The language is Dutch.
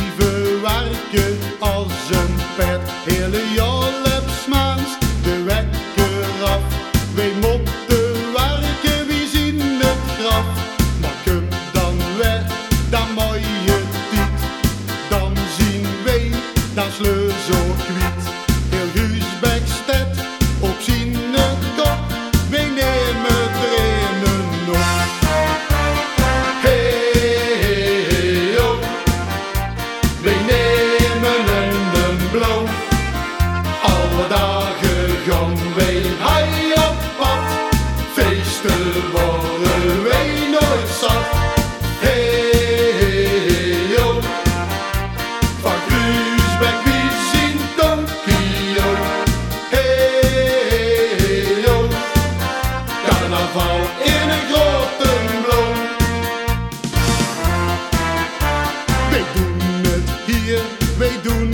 we werken als een pet. Hele jaar smaans de wekker af. Wij moeten werken, wie zien het graf. Maar kom dan weg, dan mooie tijd. Dan zien wij, dan sleur zo kwiet. Heel Huisbekstedt op zien kop. Wij nemen trainen op. Hey, oh. Wij nemen een blauw. Alle dagen gaan wij high op pad. Feesten worden wij nooit zat. Hey, oh. Van Kruisbeek wie zien Tokio. Hey, oh. Carnaval in een grote blauw. Wij doen het hier, wij doen